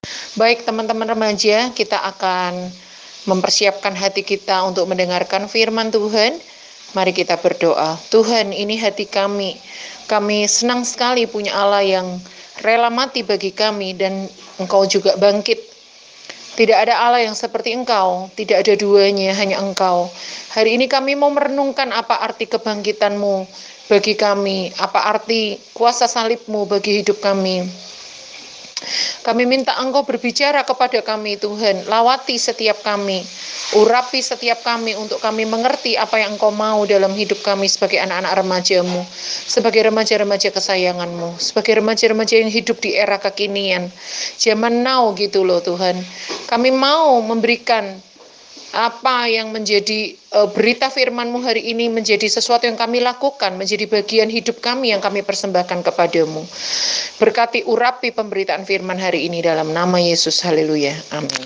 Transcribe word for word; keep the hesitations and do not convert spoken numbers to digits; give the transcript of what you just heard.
Baik teman-teman remaja, kita akan mempersiapkan hati kita untuk mendengarkan firman Tuhan. Mari kita berdoa. Tuhan, ini hati kami. Kami senang sekali punya Allah yang rela mati bagi kami, dan Engkau juga bangkit. Tidak ada Allah yang seperti Engkau, tidak ada duanya, hanya Engkau. Hari ini kami mau merenungkan apa arti kebangkitan-Mu bagi kami, apa arti kuasa salib-Mu bagi hidup kami. Kami minta Engkau berbicara kepada kami, Tuhan. Lawati setiap kami, urapi setiap kami untuk kami mengerti apa yang Engkau mau dalam hidup kami sebagai anak-anak remaja-Mu, sebagai remaja-remaja kesayangan-Mu, sebagai remaja-remaja yang hidup di era kekinian, zaman now gitu loh Tuhan. Kami mau memberikan apa yang menjadi uh, berita firman-Mu hari ini menjadi sesuatu yang kami lakukan, menjadi bagian hidup kami yang kami persembahkan kepadamu. Berkati urapi pemberitaan firman hari ini dalam nama Yesus, haleluya, amin.